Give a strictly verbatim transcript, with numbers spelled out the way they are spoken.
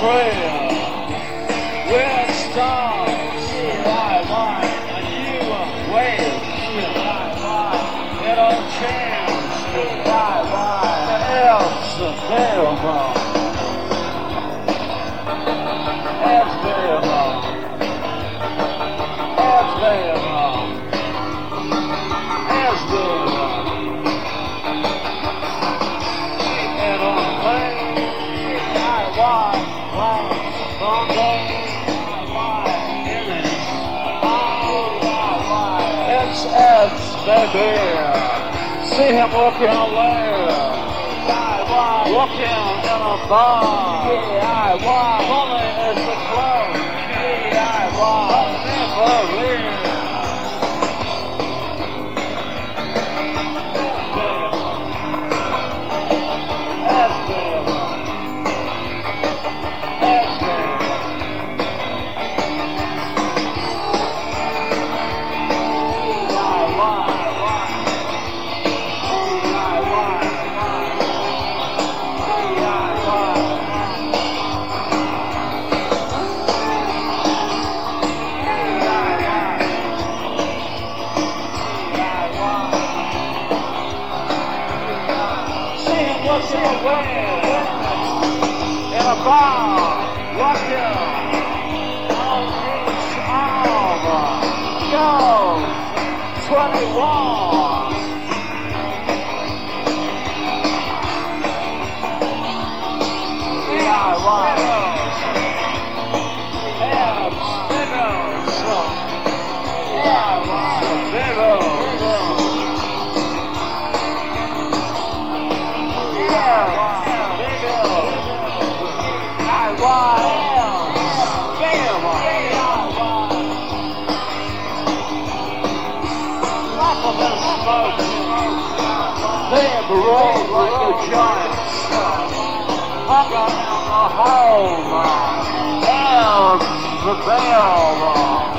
prayer. We're stars, I want, and you are waves, I want. It all changed, I want. The else available. Available. Available. Available. It all changed, I want, want. It's Ed's, baby. See him working on there. Working in a bar. Money is the clothes. I'll never leave. What's your way? In a bar, walking on each arm. Go, twenty-one. Yeah, right. Yeah, biggles. Yeah, right. Biggles. They have rolled like a giant, hung around the home, and the bell.